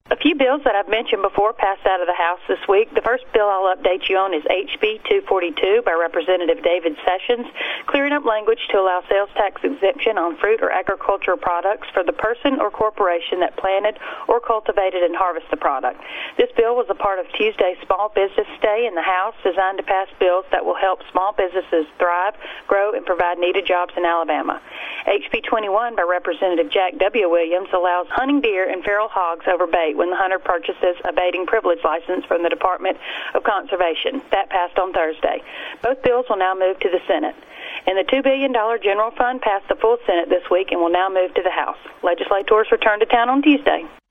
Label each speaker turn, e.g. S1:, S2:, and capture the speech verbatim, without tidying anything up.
S1: A few bills that I've mentioned before passed out of the House this week. The first bill I'll update you on is H B two forty-two by Representative David Sessions, clearing up language to allow sales tax exemption on fruit or agricultural products for the person or corporation that planted or cultivated and harvested the product. This bill was a part of Tuesday's Small Business Day in the House, designed to pass bills that will help small businesses thrive, grow, and provide needed jobs in Alabama. H B twenty-one by Representative Jack W. Williams allows hunting deer and feral hogs over bait when the hunter purchases a baiting privilege license from the Department of Conservation. That passed on Thursday. Both bills will now move to the Senate. And the two billion dollars general fund passed the full Senate this week and will now move to the House. Legislators return to town on Tuesday.